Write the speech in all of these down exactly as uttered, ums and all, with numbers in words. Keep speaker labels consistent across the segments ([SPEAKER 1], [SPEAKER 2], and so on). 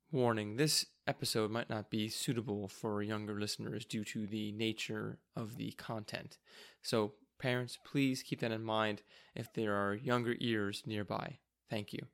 [SPEAKER 1] Warning, this episode might not be suitable for younger listeners due to the nature of the content. So, parents, please keep that in mind if there are younger ears nearby. Thank you.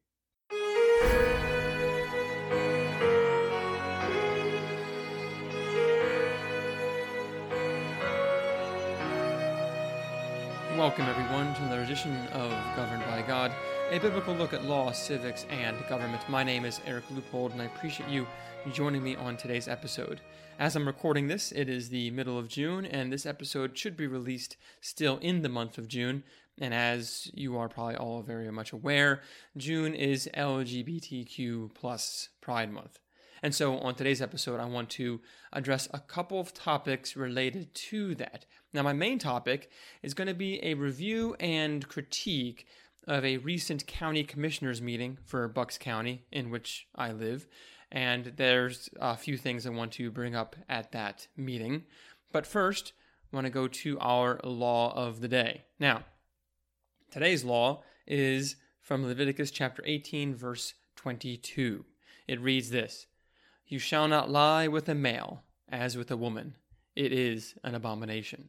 [SPEAKER 1] Welcome, everyone, to another edition of Governed by God, a biblical look at law, civics, and government. My name is Eric Leupold, and I appreciate you joining me on today's episode. As I'm recording this, it is the middle of June, and this episode should be released still in the month of June. And as you are probably all very much aware, June is L G B T Q plus Pride Month. And so on today's episode, I want to address a couple of topics related to that. Now, my main topic is going to be a review and critique of a recent county commissioners meeting for Bucks County, in which I live. And there's a few things I want to bring up at that meeting. But first, I want to go to our law of the day. Now, today's law is from Leviticus chapter eighteen, verse twenty-two. It reads this: "You shall not lie with a male as with a woman. It is an abomination."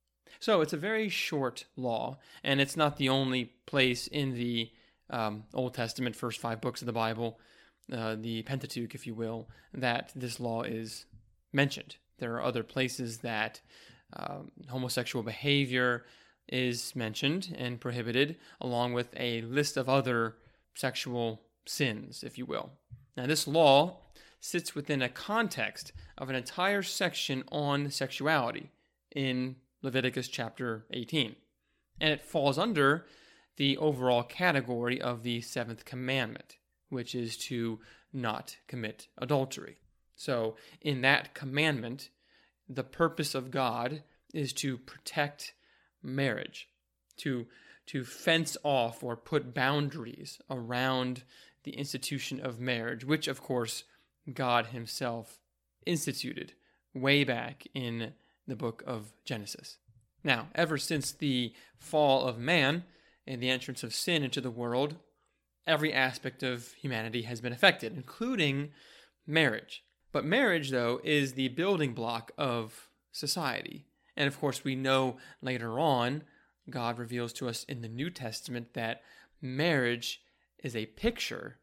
[SPEAKER 1] So it's a very short law, and it's not the only place in the um, Old Testament, first five books of the Bible, uh, the Pentateuch, if you will, that this law is mentioned. There are other places that um, homosexual behavior is mentioned and prohibited, along with a list of other sexual sins, if you will. Now, this law sits within a context of an entire section on sexuality in Leviticus chapter eighteen. And it falls under the overall category of the seventh commandment, which is to not commit adultery. So in that commandment, the purpose of God is to protect marriage, to, to fence off or put boundaries around the institution of marriage, which of course God himself instituted way back in the book of Genesis. Now, ever since the fall of man and the entrance of sin into the world, every aspect of humanity has been affected, including marriage. But marriage, though, is the building block of society. And of course, we know later on, God reveals to us in the New Testament that marriage is a picture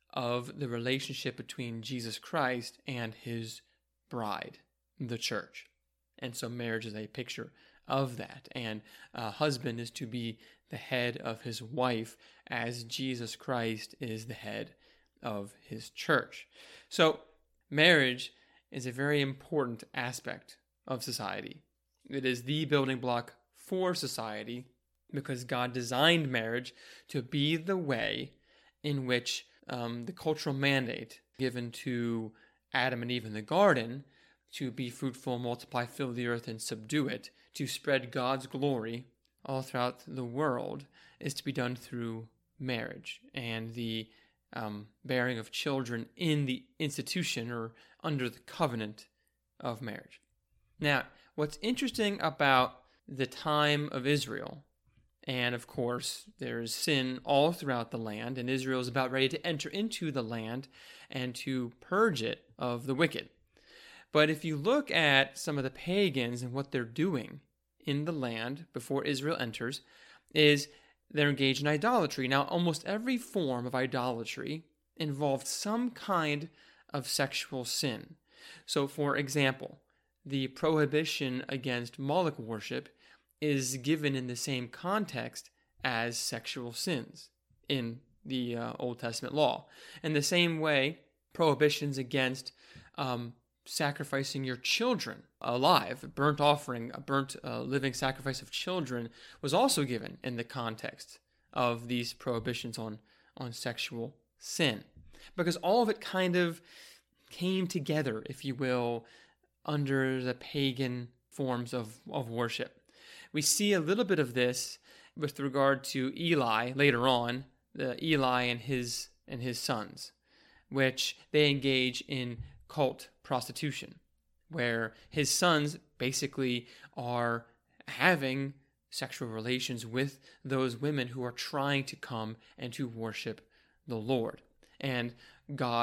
[SPEAKER 1] of the relationship between Jesus Christ and his bride, the church. And so marriage is a picture of that. And a husband is to be the head of his wife as Jesus Christ is the head of his church. So marriage is a very important aspect of society. It is the building block for society because God designed marriage to be the way in which Um, the cultural mandate given to Adam and Eve in the garden to be fruitful, multiply, fill the earth, and subdue it, to spread God's glory all throughout the world, is to be done through marriage and the um, bearing of children in the institution or under the covenant of marriage. Now, what's interesting about the time of Israel, and of course, there is sin all throughout the land, and Israel is about ready to enter into the land and to purge it of the wicked. But if you look at some of the pagans and what they're doing in the land before Israel enters, is they're engaged in idolatry. Now, almost every form of idolatry involved some kind of sexual sin. So, for example, the prohibition against Moloch worship is given in the same context as sexual sins in the uh, Old Testament law. In the same way, prohibitions against um, sacrificing your children alive, a burnt offering, a burnt uh, living sacrifice of children, was also given in the context of these prohibitions on, on sexual sin. Because all of it kind of came together, if you will, under the pagan forms of, of worship. We see a little bit of this with regard to Eli later on, the Eli and his and his sons, which they engage in cult prostitution, where his sons basically are having sexual relations with those women who are trying to come and to worship the Lord. And God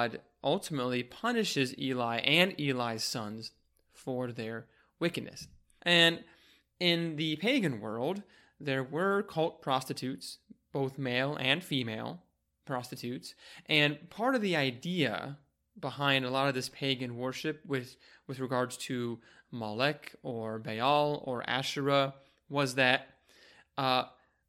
[SPEAKER 1] ultimately punishes Eli and Eli's sons for their wickedness. And in the pagan world, there were cult prostitutes, both male and female prostitutes. And part of the idea behind a lot of this pagan worship with, with regards to Molech or Baal or Asherah was that uh,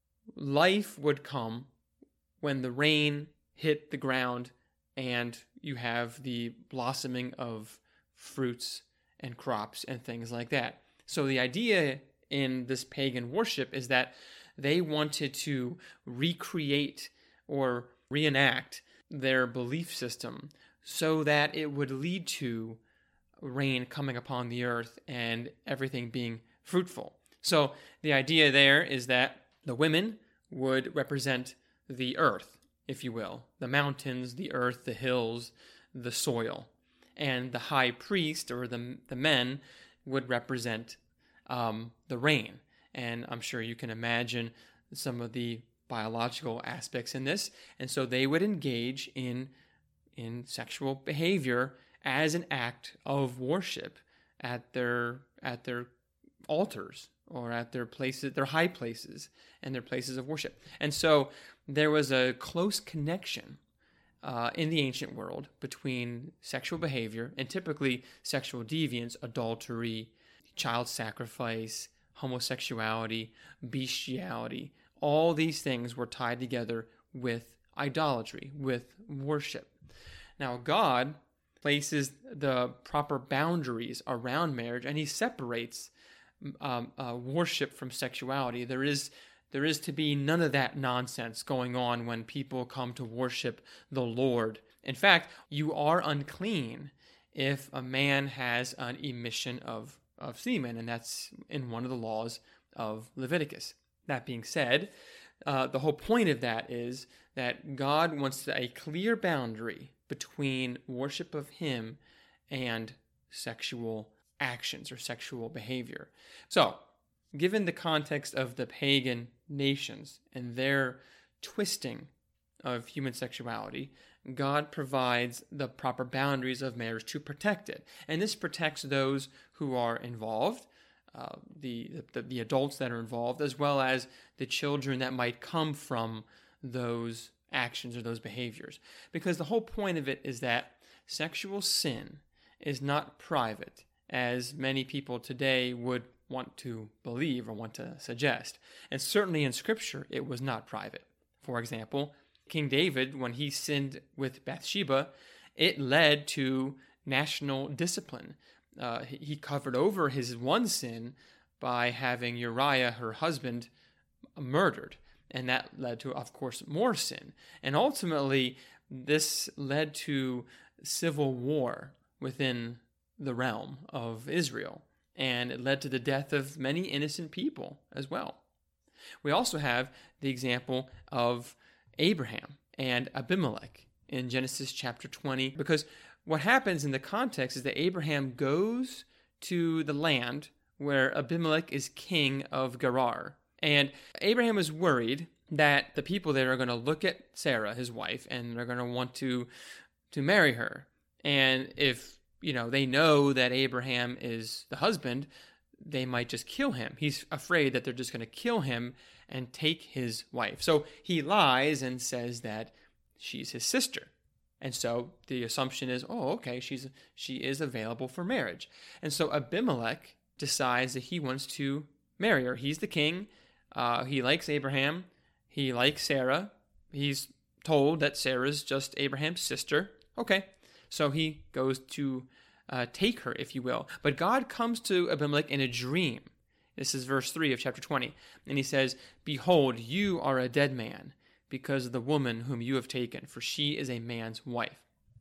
[SPEAKER 1] life would come when the rain hit the ground and you have the blossoming of fruits and crops and things like that. So the idea in this pagan worship is that they wanted to recreate or reenact their belief system so that it would lead to rain coming upon the earth and everything being fruitful. So the idea there is that the women would represent the earth, if you will, the mountains, the earth, the hills, the soil. And the high priest or the, the men would represent um, the rain. And I'm sure you can imagine some of the biological aspects in this. And so they would engage in, in sexual behavior as an act of worship at their at their altars or at their places, their high places and their places of worship. And so there was a close connection uh, in the ancient world between sexual behavior and typically sexual deviance, adultery, child sacrifice, homosexuality, bestiality. All these things were tied together with idolatry, with worship. Now, God places the proper boundaries around marriage, and he separates um, uh, worship from sexuality. There is there is to be none of that nonsense going on when people come to worship the Lord. In fact, you are unclean if a man has an emission of, of semen, and that's in one of the laws of Leviticus. That being said, uh, the whole point of that is that God wants a clear boundary between worship of him and sexual actions or sexual behavior. So, given the context of the pagan nations and their twisting of human sexuality, God provides the proper boundaries of marriage to protect it. And this protects those who are involved, uh, the, the, the adults that are involved, as well as the children that might come from those actions or those behaviors. Because the whole point of it is that sexual sin is not private, as many people today would want to believe or want to suggest. And certainly in Scripture, it was not private. For example, King David, when he sinned with Bathsheba, it led to national discipline. Uh, he covered over his one sin by having Uriah, her husband, murdered. And that led to, of course, more sin. And ultimately, this led to civil war within the realm of Israel. And it led to the death of many innocent people as well. We also have the example of Abraham and Abimelech in Genesis chapter twenty, because what happens in the context is that Abraham goes to the land where Abimelech is king of Gerar. And Abraham is worried that the people there are going to look at Sarah, his wife, and they're going to want to to marry her. And if, you know, they know that Abraham is the husband, they might just kill him. He's afraid that they're just going to kill him and take his wife. So he lies and says that she's his sister. And so the assumption is, oh, okay, she's she is available for marriage. And so Abimelech decides that he wants to marry her. He's the king. Uh, he likes Abraham. He likes Sarah. He's told that Sarah's just Abraham's sister. Okay, so he goes to uh, take her, if you will. But God comes to Abimelech in a dream. This is verse three of chapter twenty. And he says, "Behold, you are a dead man because of the woman whom you have taken, for she is a man's wife."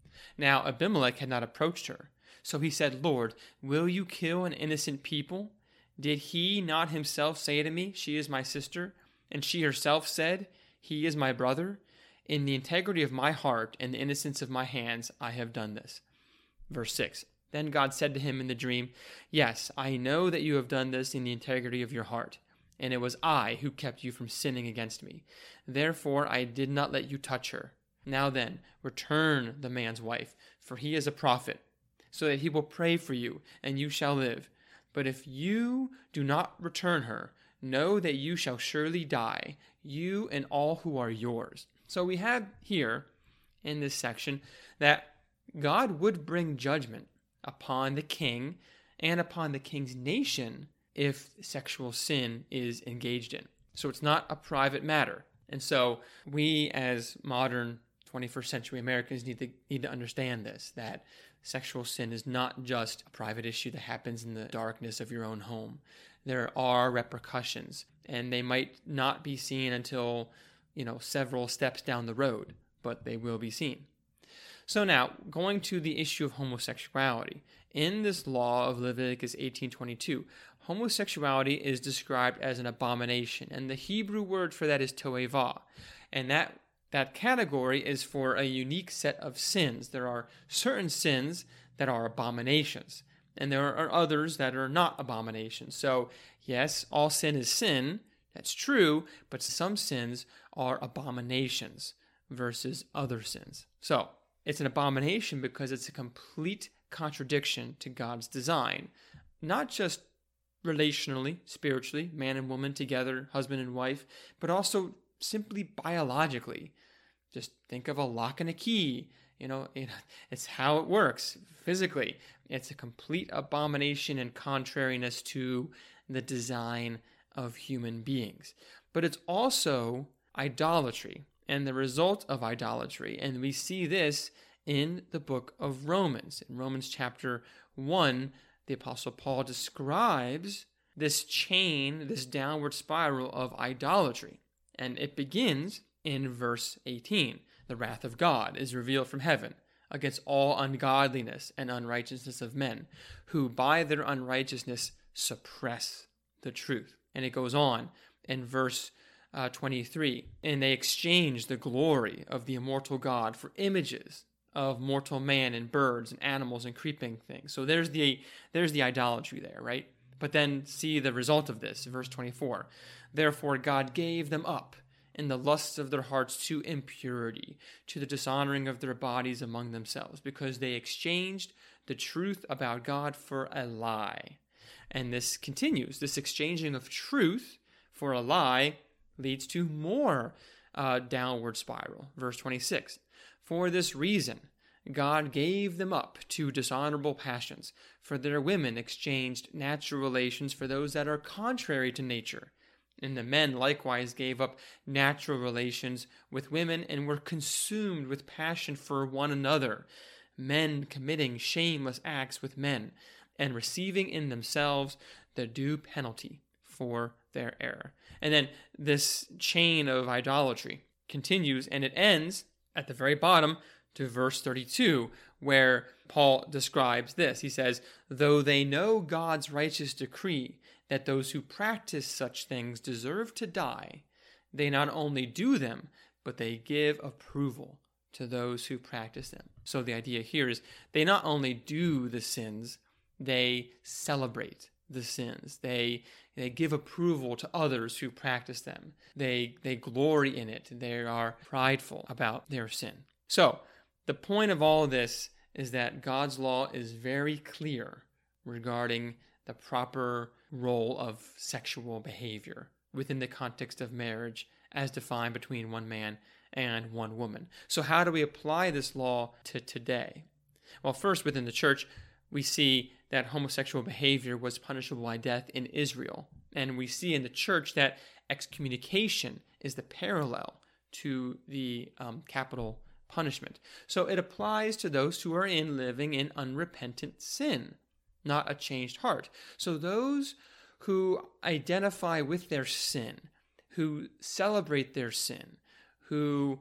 [SPEAKER 1] Now Abimelech had not approached her. So he said, "Lord, will you kill an innocent people? Did he not himself say to me, 'She is my sister'? And she herself said, 'He is my brother'? In the integrity of my heart and the innocence of my hands, I have done this." Verse six. Then God said to him in the dream, "Yes, I know that you have done this in the integrity of your heart, and it was I who kept you from sinning against me. Therefore I did not let you touch her. Now then, return the man's wife, for he is a prophet, so that he will pray for you, and you shall live. But if you do not return her, know that you shall surely die, you and all who are yours." So we have here in this section that God would bring judgment upon the king and upon the king's nation if sexual sin is engaged in. So it's not a private matter. And so we as modern twenty-first century Americans need to need to understand this, that sexual sin is not just a private issue that happens in the darkness of your own home. There are repercussions, and they might not be seen until, you know, several steps down the road, but they will be seen. So now, going to the issue of homosexuality. In this law of Leviticus eighteen twenty-two, homosexuality is described as an abomination, and the Hebrew word for that is toeva, and that that category is for a unique set of sins. There are certain sins that are abominations, and there are others that are not abominations. So, yes, all sin is sin, that's true, but some sins are abominations versus other sins. So, it's an abomination because it's a complete contradiction to God's design, not just relationally, spiritually, man and woman together, husband and wife, but also simply biologically. Just think of a lock and a key. You know, it's how it works physically. It's a complete abomination and contrariness to the design of human beings. But it's also idolatry and the result of idolatry. And we see this in the book of Romans. In Romans chapter one, the Apostle Paul describes this chain, this downward spiral of idolatry. And it begins in verse eighteen. "The wrath of God is revealed from heaven against all ungodliness and unrighteousness of men, who by their unrighteousness suppress the truth." And it goes on in verse uh, twenty-three. "And they exchange the glory of the immortal God for images of mortal man and birds and animals and creeping things." So there's the there's the idolatry there, right? But then see the result of this, verse twenty-four. "Therefore God gave them up in the lusts of their hearts to impurity, to the dishonoring of their bodies among themselves, because they exchanged the truth about God for a lie." And this continues. This exchanging of truth for a lie leads to more uh, downward spiral. Verse twenty-six. "For this reason, God gave them up to dishonorable passions, for their women exchanged natural relations for those that are contrary to nature. And the men likewise gave up natural relations with women and were consumed with passion for one another, men committing shameless acts with men, and receiving in themselves the due penalty for their error." And then this chain of idolatry continues, and it ends at the very bottom to verse thirty-two, where Paul describes this. He says, "Though they know God's righteous decree that those who practice such things deserve to die, they not only do them, but they give approval to those who practice them." So the idea here is they not only do the sins, they celebrate the sins. They they give approval to others who practice them. They they glory in it. They are prideful about their sin. So the point of all this is that God's law is very clear regarding the proper role of sexual behavior within the context of marriage as defined between one man and one woman. So how do we apply this law to today? Well, first, within the church, we see that homosexual behavior was punishable by death in Israel. And we see in the church that excommunication is the parallel to the um, capital punishment. So it applies to those who are in living in unrepentant sin, not a changed heart. So those who identify with their sin, who celebrate their sin, who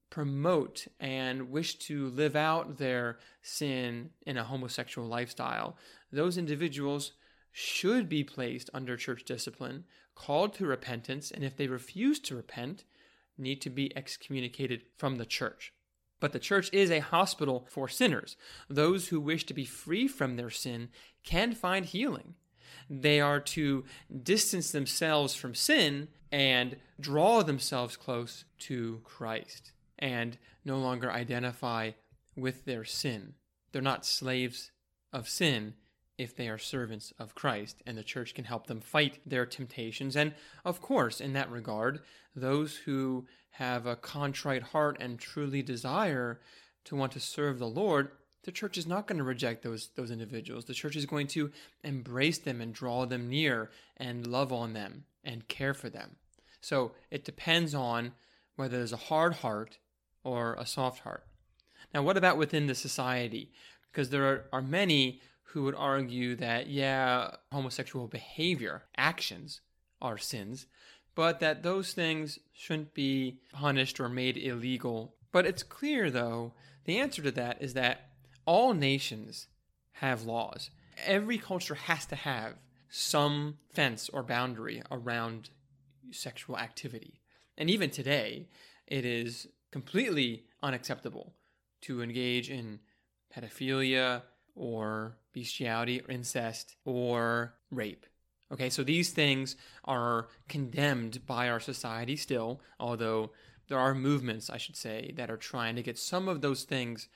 [SPEAKER 1] promote and wish to live out their sin in a homosexual lifestyle, those individuals should be placed under church discipline, called to repentance, and if they refuse to repent, need to be excommunicated from the church. But the church is a hospital for sinners. Those who wish to be free from their sin can find healing. They are to distance themselves from sin and draw themselves close to Christ and no longer identify with their sin they're not slaves of sin if they are servants of Christ, and the church can help them fight their temptations. And of course, in that regard, those who have a contrite heart and truly desire to want to serve the Lord, the church is not going to reject those, those individuals. The church is going to embrace them and draw them near and love on them and care for them. So it depends on whether there's a hard heart or a soft heart. Now, what about within the society? Because there are, are many who would argue that, yeah, homosexual behavior, actions are sins, but that those things shouldn't be punished or made illegal. But it's clear, though, the answer to that is that all nations have laws. Every culture has to have some fence or boundary around sexual activity. And even today, it is completely unacceptable to engage in pedophilia or bestiality or incest or rape. Okay, so these things are condemned by our society still, although there are movements, I should say, that are trying to get some of those things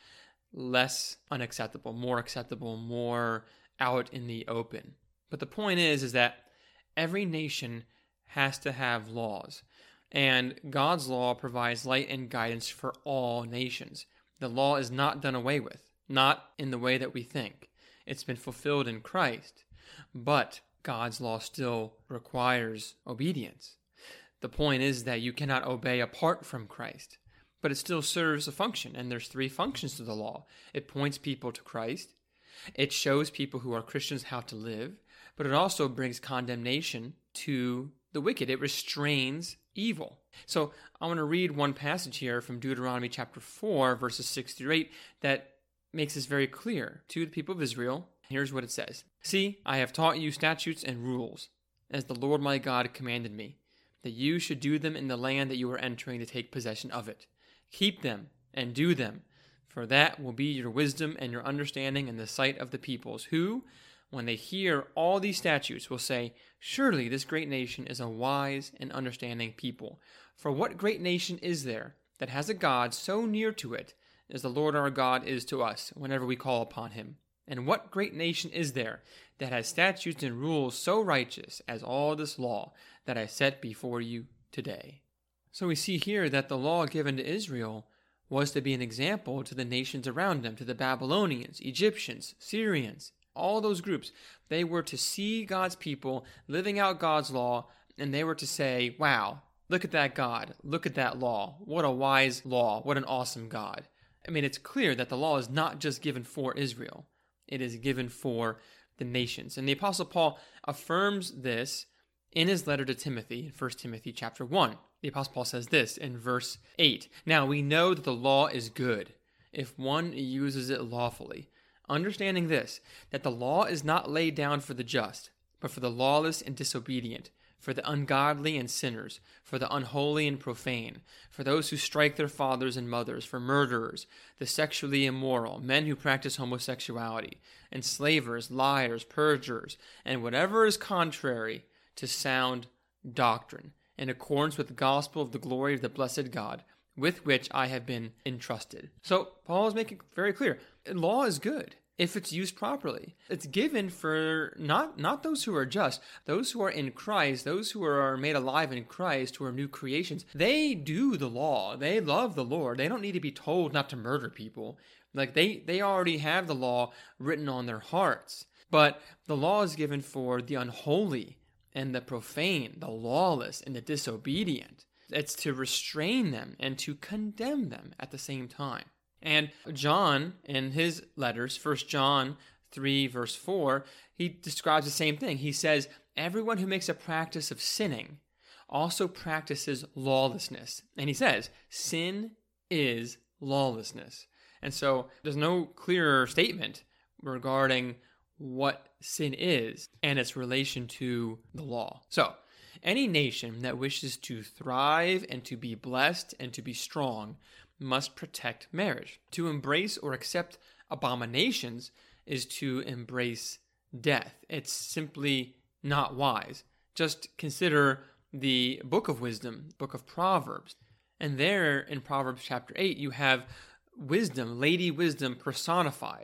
[SPEAKER 1] less unacceptable, more acceptable, more out in the open. But the point is, is that every nation has to have laws, and God's law provides light and guidance for all nations. The law is not done away with, not in the way that we think. It's been fulfilled in Christ, but God's law still requires obedience. The point is that you cannot obey apart from Christ, but it still serves a function, and there's three functions to the law. It points people to Christ, it shows people who are Christians how to live, but it also brings condemnation to the wicked. It restrains evil. So I want to read one passage here from Deuteronomy chapter four, verses six through eight, that makes this very clear to the people of Israel. Here's what it says. See, I have taught you statutes and rules, as the Lord my God commanded me, that you should do them in the land that you are entering to take possession of it. Keep them and do them, for that will be your wisdom and your understanding in the sight of the peoples, who, when they hear all these statutes, will say, surely this great nation is a wise and understanding people. For what great nation is there that has a God so near to it as the Lord our God is to us whenever we call upon him? And what great nation is there that has statutes and rules so righteous as all this law that I set before you today? So we see here that the law given to Israel was to be an example to the nations around them, to the Babylonians, Egyptians, Syrians, all those groups. They were to see God's people living out God's law, and they were to say, wow, look at that God, look at that law, what a wise law, what an awesome God. I mean, it's clear that the law is not just given for Israel. It is given for the nations. And the Apostle Paul affirms this in his letter to Timothy, in First Timothy chapter one. The Apostle Paul says this in verse eight. Now we know that the law is good if one uses it lawfully, understanding this, that the law is not laid down for the just, but for the lawless and disobedient, for the ungodly and sinners, for the unholy and profane, for those who strike their fathers and mothers, for murderers, the sexually immoral, men who practice homosexuality, enslavers, liars, perjurers, and whatever is contrary to sound doctrine, in accordance with the gospel of the glory of the blessed God, with which I have been entrusted. So Paul is making it very clear, law is good if it's used properly. It's given for not, not those who are just, those who are in Christ, those who are made alive in Christ, who are new creations. They do the law. They love the Lord. They don't need to be told not to murder people. Like they, they already have the law written on their hearts. But the law is given for the unholy and the profane, the lawless and the disobedient. It's to restrain them and to condemn them at the same time. And John, in his letters, First John three, verse four, he describes the same thing. He says, everyone who makes a practice of sinning also practices lawlessness. And he says, sin is lawlessness. And so there's no clearer statement regarding what sin is and its relation to the law. So, any nation that wishes to thrive and to be blessed and to be strong must protect marriage. To embrace or accept abominations is to embrace death. It's simply not wise. Just consider the book of wisdom, book of Proverbs. And there in Proverbs chapter eight, you have wisdom, Lady Wisdom personified.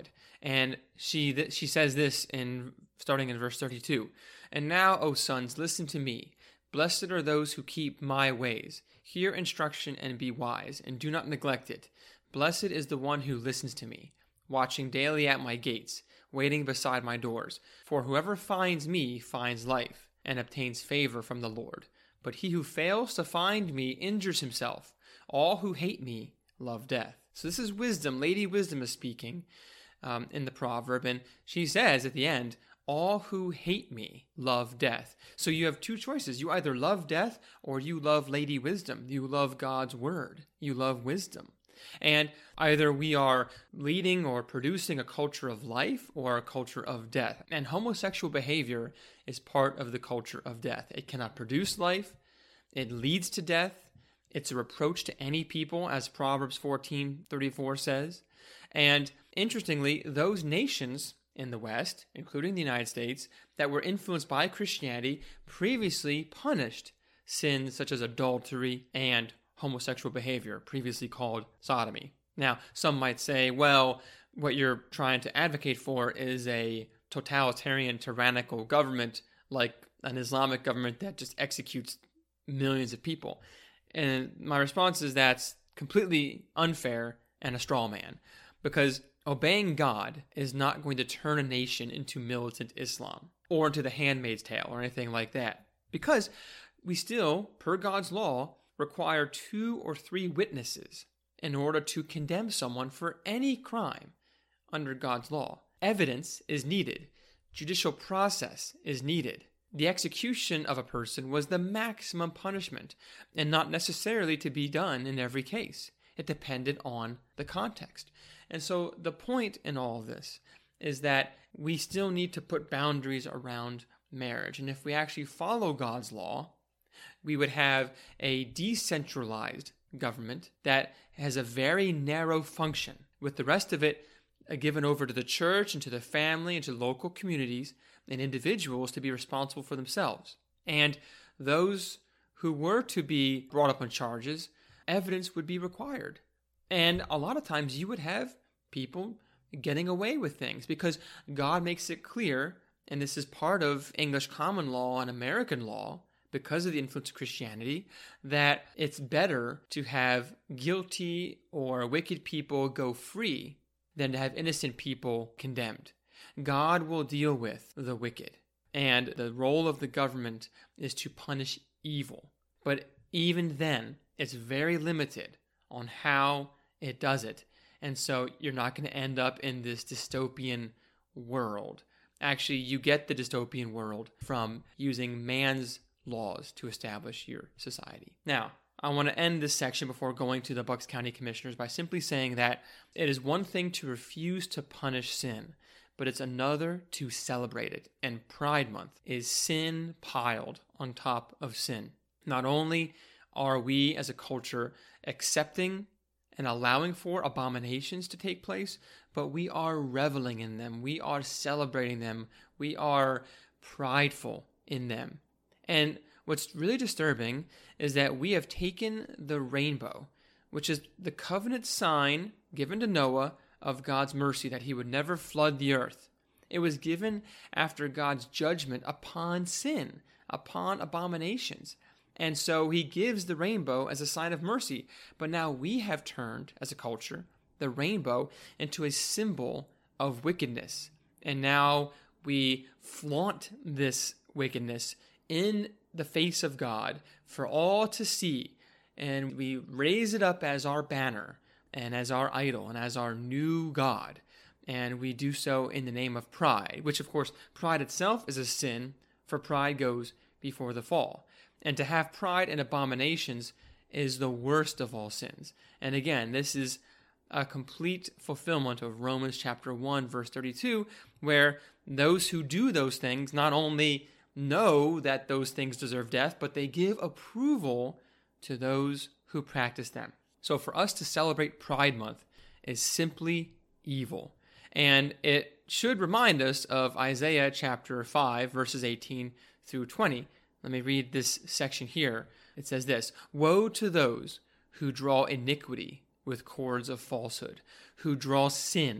[SPEAKER 1] And she th- she says this in starting in verse thirty-two. And now, O sons, listen to me. Blessed are those who keep my ways. Hear instruction and be wise, and do not neglect it. Blessed is the one who listens to me, watching daily at my gates, waiting beside my doors. For whoever finds me finds life, and obtains favor from the Lord. But he who fails to find me injures himself. All who hate me love death. So this is wisdom. Lady Wisdom is speaking um, in the proverb, and she says at the end, all who hate me love death. So you have two choices. You either love death or you love Lady Wisdom. You love God's word. You love wisdom. And either we are leading or producing a culture of life or a culture of death. And homosexual behavior is part of the culture of death. It cannot produce life. It leads to death. It's a reproach to any people, as Proverbs fourteen thirty-four says. And interestingly, those nations in the West, including the United States, that were influenced by Christianity previously punished sins such as adultery and homosexual behavior, previously called sodomy. Now, some might say, well, what you're trying to advocate for is a totalitarian, tyrannical government like an Islamic government that just executes millions of people. And my response is that's completely unfair and a straw man, because obeying God is not going to turn a nation into militant Islam or into the Handmaid's Tale or anything like that, because we still, per God's law, require two or three witnesses in order to condemn someone for any crime under God's law. Evidence is needed. Judicial process is needed. The execution of a person was the maximum punishment, and not necessarily to be done in every case. It depended on the context. And so the point in all of this is that we still need to put boundaries around marriage. And if we actually follow God's law, we would have a decentralized government that has a very narrow function, with the rest of it given over to the church and to the family and to local communities and individuals to be responsible for themselves. And those who were to be brought up on charges, evidence would be required. And a lot of times you would have people getting away with things because God makes it clear, and this is part of English common law and American law, because of the influence of Christianity, that it's better to have guilty or wicked people go free than to have innocent people condemned. God will deal with the wicked, and the role of the government is to punish evil. But even then, it's very limited on how it does it. And so you're not going to end up in this dystopian world. Actually, you get the dystopian world from using man's laws to establish your society. Now, I want to end this section before going to the Bucks County Commissioners by simply saying that it is one thing to refuse to punish sin, but it's another to celebrate it. And Pride Month is sin piled on top of sin. Not only are we as a culture accepting and allowing for abominations to take place, but we are reveling in them. We are celebrating them. We are prideful in them. And what's really disturbing is that we have taken the rainbow, which is the covenant sign given to Noah of God's mercy, that he would never flood the earth. It was given after God's judgment upon sin, upon abominations. And so he gives the rainbow as a sign of mercy. But now we have turned, as a culture, the rainbow into a symbol of wickedness. And now we flaunt this wickedness in the face of God for all to see. And we raise it up as our banner and as our idol and as our new God. And we do so in the name of pride, which of course, pride itself is a sin, for pride goes before the fall. And to have pride and abominations is the worst of all sins. And again, this is a complete fulfillment of Romans chapter one, verse thirty-two, where those who do those things not only know that those things deserve death, but they give approval to those who practice them. So for us to celebrate Pride Month is simply evil. And it should remind us of Isaiah chapter five, verses eighteen through twenty. Let me read this section here. It says this: "Woe to those who draw iniquity with cords of falsehood, who draw sin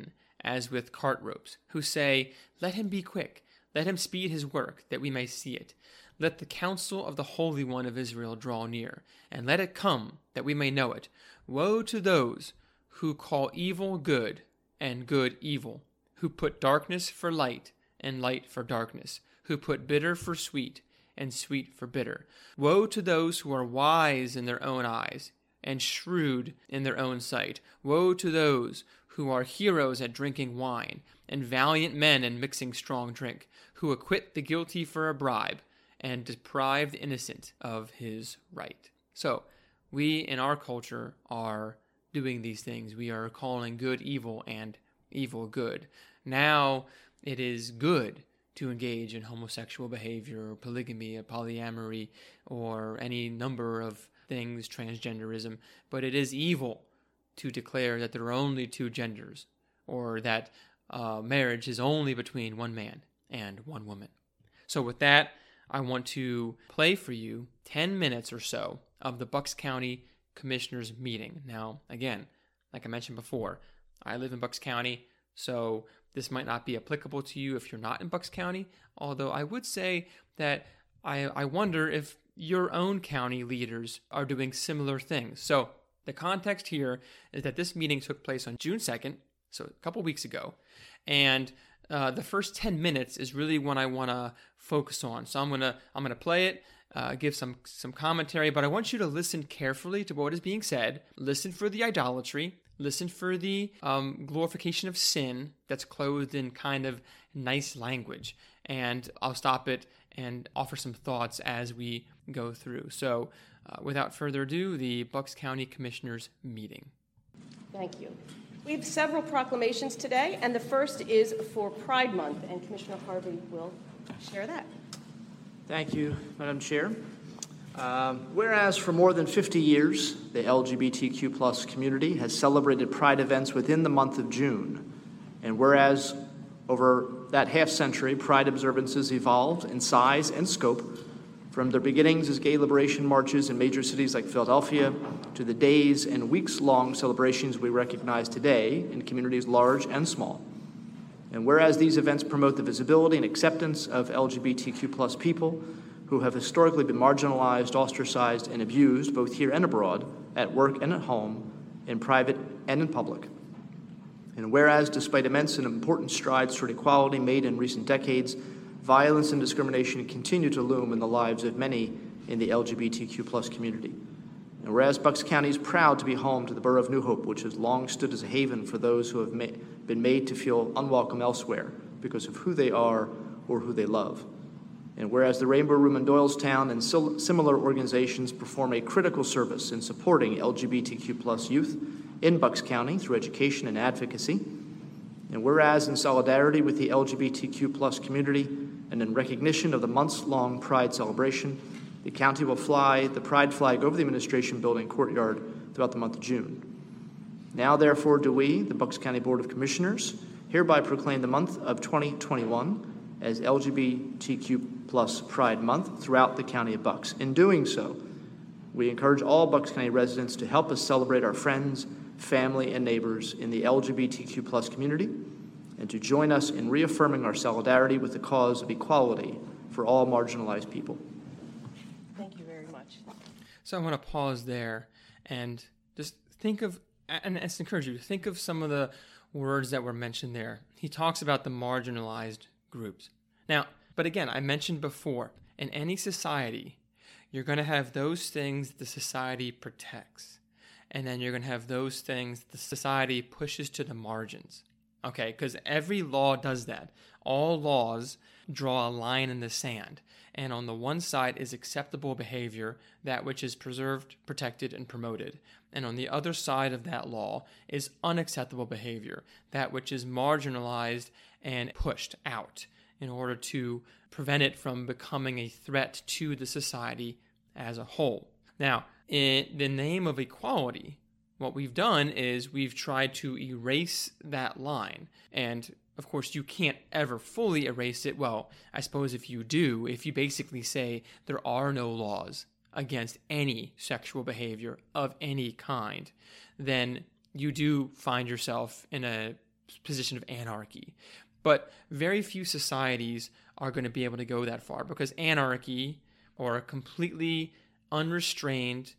[SPEAKER 1] as with cart ropes, who say, "Let him be quick, let him speed his work, that we may see it. Let the counsel of the Holy One of Israel draw near, and let it come, that we may know it. Woe to those who call evil good, and good evil, who put darkness for light, and light for darkness, who put bitter for sweet, and sweet for bitter. Woe to those who are wise in their own eyes, and shrewd in their own sight. Woe to those who are heroes at drinking wine, and valiant men in mixing strong drink, who acquit the guilty for a bribe, and deprive the innocent of his right." So, we in our culture are doing these things. We are calling good evil and evil good. Now, it is good to engage in homosexual behavior, or polygamy, or polyamory, or any number of things, transgenderism, but it is evil to declare that there are only two genders, or that uh, marriage is only between one man and one woman. So with that, I want to play for you ten minutes or so of the Bucks County Commissioners meeting. Now, again, like I mentioned before, I live in Bucks County, so this might not be applicable to you if you're not in Bucks County, although I would say that I, I wonder if your own county leaders are doing similar things. So the context here is that this meeting took place on June second, so a couple weeks ago, and uh, the first ten minutes is really what I want to focus on. So I'm gonna I'm gonna play it, uh, give some some commentary, but I want you to listen carefully to what is being said. Listen for the idolatry. Listen for the um, glorification of sin that's clothed in kind of nice language, and I'll stop it and offer some thoughts as we go through. So, uh, without further ado, the Bucks County Commissioners meeting.
[SPEAKER 2] Thank you. We have several proclamations today, and the first is for Pride Month, and Commissioner Harvey will share that.
[SPEAKER 3] Thank you, Madam Chair. Um, whereas for more than fifty years, the L G B T Q plus community has celebrated Pride events within the month of June, and whereas over that half century, Pride observances evolved in size and scope from their beginnings as gay liberation marches in major cities like Philadelphia to the days and weeks-long celebrations we recognize today in communities large and small. And whereas these events promote the visibility and acceptance of L G B T Q plus people who have historically been marginalized, ostracized, and abused both here and abroad, at work and at home, in private and in public. And whereas, despite immense and important strides toward equality made in recent decades, violence and discrimination continue to loom in the lives of many in the L G B T Q plus community. And whereas Bucks County is proud to be home to the Borough of New Hope, which has long stood as a haven for those who have ma- been made to feel unwelcome elsewhere because of who they are or who they love. And whereas the Rainbow Room in Doylestown and sil- similar organizations perform a critical service in supporting L G B T Q plus youth in Bucks County through education and advocacy, and whereas in solidarity with the L G B T Q plus community and in recognition of the months-long Pride celebration, the county will fly the Pride flag over the administration building courtyard throughout the month of June. Now, therefore, do we, the Bucks County Board of Commissioners, hereby proclaim the month of twenty twenty-one as L G B T Q plus Pride Month throughout the county of Bucks. In doing so, we encourage all Bucks County residents to help us celebrate our friends, family, and neighbors in the L G B T Q plus community, and to join us in reaffirming our solidarity with the cause of equality for all marginalized people.
[SPEAKER 2] Thank you very much.
[SPEAKER 1] So I want to pause there and just think of, and it's encourage you to think of some of the words that were mentioned there. He talks about the marginalized groups. Now, but again, I mentioned before, in any society, you're going to have those things the society protects, and then you're going to have those things the society pushes to the margins. Okay, because every law does that. All laws draw a line in the sand, and on the one side is acceptable behavior, that which is preserved, protected, and promoted. And on the other side of that law is unacceptable behavior, that which is marginalized and pushed out in order to prevent it from becoming a threat to the society as a whole. Now, in the name of equality, what we've done is we've tried to erase that line. And of course, you can't ever fully erase it. Well, I suppose if you do, if you basically say there are no laws against any sexual behavior of any kind, then you do find yourself in a position of anarchy. But very few societies are going to be able to go that far, because anarchy, or completely unrestrained,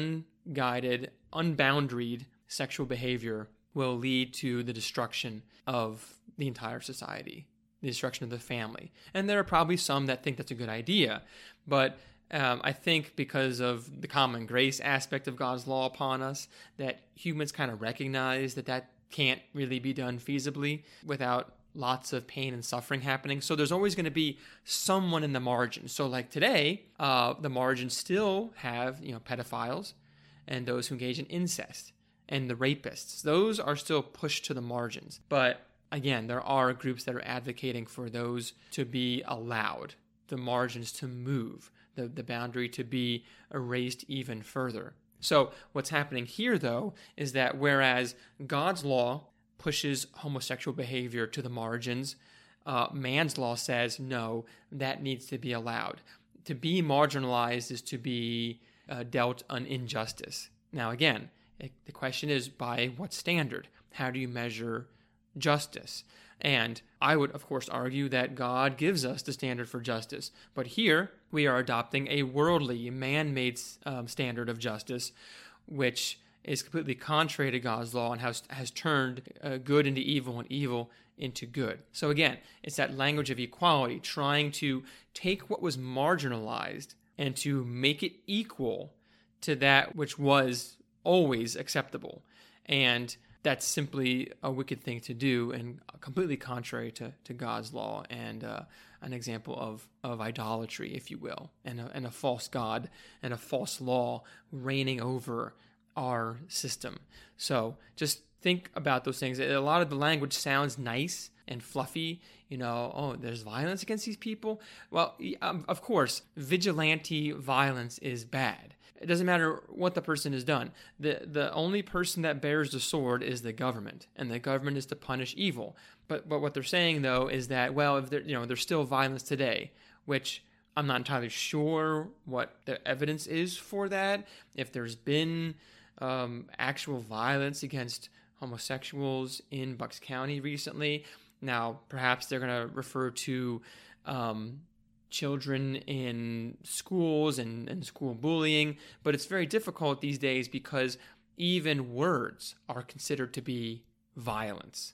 [SPEAKER 1] unguided, unboundaried sexual behavior, will lead to the destruction of the entire society, the destruction of the family. And there are probably some that think that's a good idea, but um, I think because of the common grace aspect of God's law upon us, that humans kind of recognize that that can't really be done feasibly without lots of pain and suffering happening. So there's always going to be someone in the margins. So like today, uh, the margins still have, you know, pedophiles and those who engage in incest and the rapists. Those are still pushed to the margins. But again, there are groups that are advocating for those to be allowed, the margins to move, the, the boundary to be erased even further. So what's happening here, though, is that whereas God's law pushes homosexual behavior to the margins, uh, man's law says, no, that needs to be allowed. To be marginalized is to be uh, dealt an injustice. Now, again, it, the question is, by what standard? How do you measure justice? And I would, of course, argue that God gives us the standard for justice. But here, we are adopting a worldly, man-made um, standard of justice, which is completely contrary to God's law and has, has turned uh, good into evil and evil into good. So again, it's that language of equality, trying to take what was marginalized and to make it equal to that which was always acceptable. And that's simply a wicked thing to do and completely contrary to, to God's law, and uh, an example of, of idolatry, if you will, and a, and a false God and a false law reigning over our system. So just think about those things. A lot of the language sounds nice and fluffy. You know, oh, there's violence against these people. Well, um, of course, vigilante violence is bad. It doesn't matter what the person has done. The the only person that bears the sword is the government, and the government is to punish evil. But but what they're saying, though, is that, well, if there, you know, there's still violence today, which I'm not entirely sure what the evidence is for that. If there's been um, actual violence against homosexuals in Bucks County recently, now perhaps they're going to refer to um, children in schools and, and school bullying, but it's very difficult these days because even words are considered to be violence.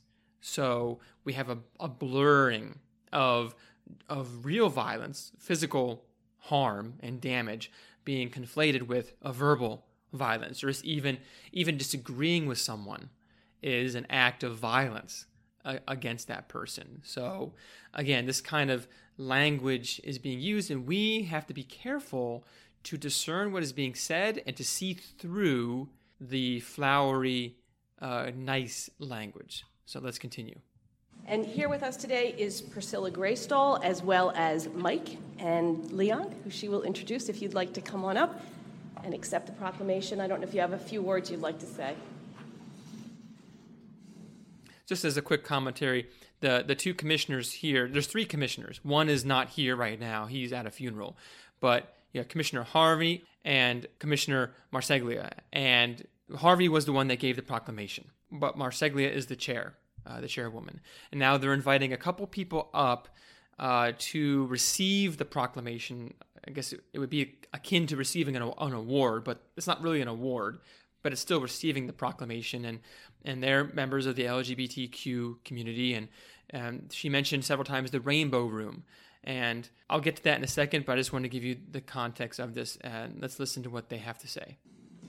[SPEAKER 1] So we have a, a blurring of of real violence, physical harm and damage, being conflated with a verbal violence, or even even disagreeing with someone is an act of violence uh, against that person. So again, this kind of language is being used, and we have to be careful to discern what is being said and to see through the flowery, uh, nice language. So let's continue.
[SPEAKER 2] And here with us today is Priscilla Graystall, as well as Mike and Leon, who she will introduce if you'd like to come on up and accept the proclamation. I don't know if you have a few words you'd like to say.
[SPEAKER 1] Just as a quick commentary, the, the two commissioners here, there's three commissioners. One is not here right now. He's at a funeral. But yeah, Commissioner Harvey and Commissioner Marseglia. And Harvey was the one that gave the proclamation, but Marseglia is the chair. Uh, the chairwoman. And now they're inviting a couple people up uh, to receive the proclamation. I guess it, it would be akin to receiving an, an award, but it's not really an award, but it's still receiving the proclamation. And, and they're members of the L G B T Q community. And um, she mentioned several times the Rainbow Room. And I'll get to that in a second, but I just want to give you the context of this. And let's listen to what they have to say.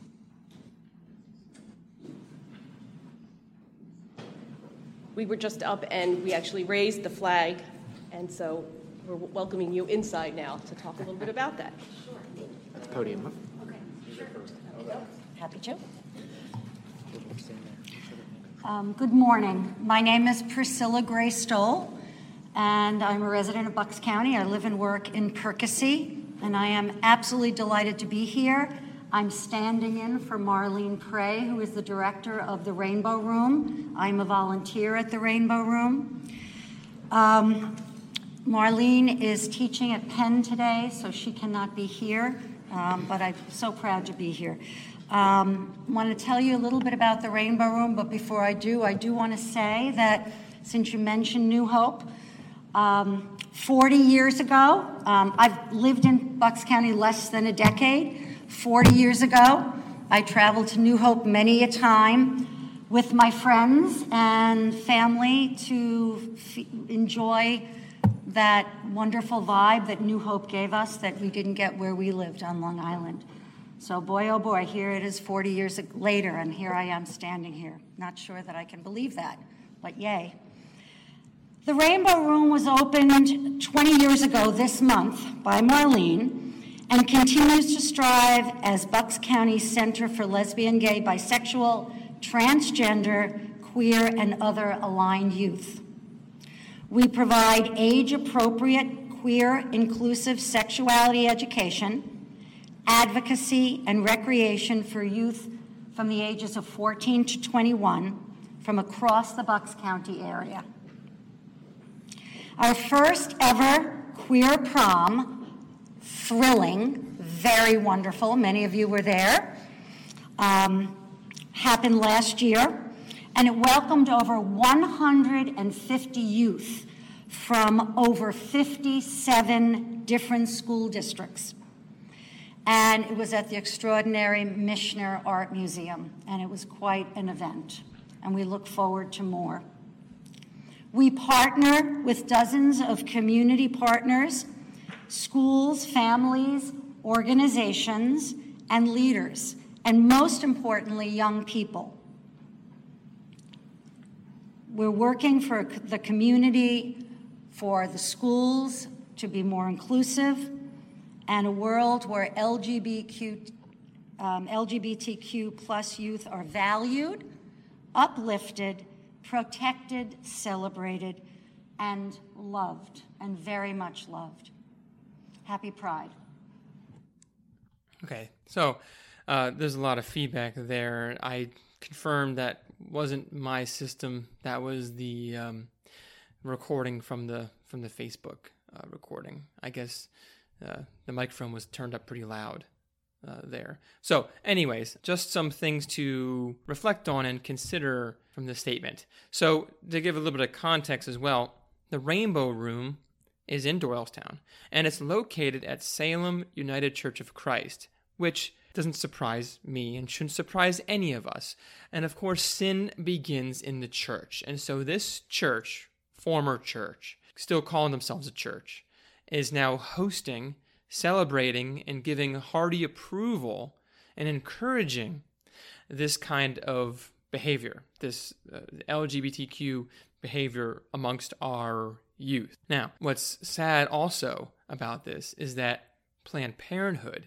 [SPEAKER 2] We were just up and we actually raised the flag, and so we're welcoming you inside now to talk a little bit about that.
[SPEAKER 3] Sure. At the podium. Huh?
[SPEAKER 4] Okay, sure. Happy to. Um, good morning. My name is Priscilla Graystall, and I'm a resident of Bucks County. I live and work in Percy, and I am absolutely delighted to be here. I'm standing in for Marlene Prey, who is the director of the Rainbow Room. I'm a volunteer at the Rainbow Room. Um, Marlene is teaching at Penn today, so she cannot be here, um, but I'm so proud to be here. Um, I want to tell you a little bit about the Rainbow Room, but before I do, I do want to say that since you mentioned New Hope, um, forty years ago, um, I've lived in Bucks County less than a decade. forty years ago, I traveled to New Hope many a time with my friends and family to f- enjoy that wonderful vibe that New Hope gave us that we didn't get where we lived on Long Island. So boy, oh boy, here it is forty years later, and here I am standing here. Not sure that I can believe that, but yay. The Rainbow Room was opened twenty years ago this month by Marlene and continues to strive as Bucks County Center for Lesbian, Gay, Bisexual, Transgender, Queer, and other aligned youth. We provide age-appropriate, queer, inclusive sexuality education, advocacy, and recreation for youth from the ages of fourteen to twenty-one from across the Bucks County area. Our first ever queer prom, thrilling, very wonderful, many of you were there, um, happened last year, and it welcomed over one hundred fifty youth from over fifty-seven different school districts. And it was at the extraordinary Michener Art Museum, and it was quite an event, and we look forward to more. We partner with dozens of community partners, schools, families, organizations, and leaders, and most importantly, young people. We're working for the community, for the schools to be more inclusive, and a world where L G B T Q, um, L G B T Q plus youth are valued, uplifted, protected, celebrated, and loved, and very much loved. Happy Pride.
[SPEAKER 1] Okay, so uh, there's a lot of feedback there. I confirmed that wasn't my system. That was the um, recording from the from the Facebook uh, recording. I guess uh, the microphone was turned up pretty loud uh, there. So anyways, just some things to reflect on and consider from the statement. So to give a little bit of context as well, the Rainbow Room is in Doylestown, and it's located at Salem United Church of Christ, which doesn't surprise me and shouldn't surprise any of us. And of course, sin begins in the church. And so this church, former church, still calling themselves a church, is now hosting, celebrating, and giving hearty approval and encouraging this kind of behavior, this uh, L G B T Q behavior amongst our youth. Now, what's sad also about this is that Planned Parenthood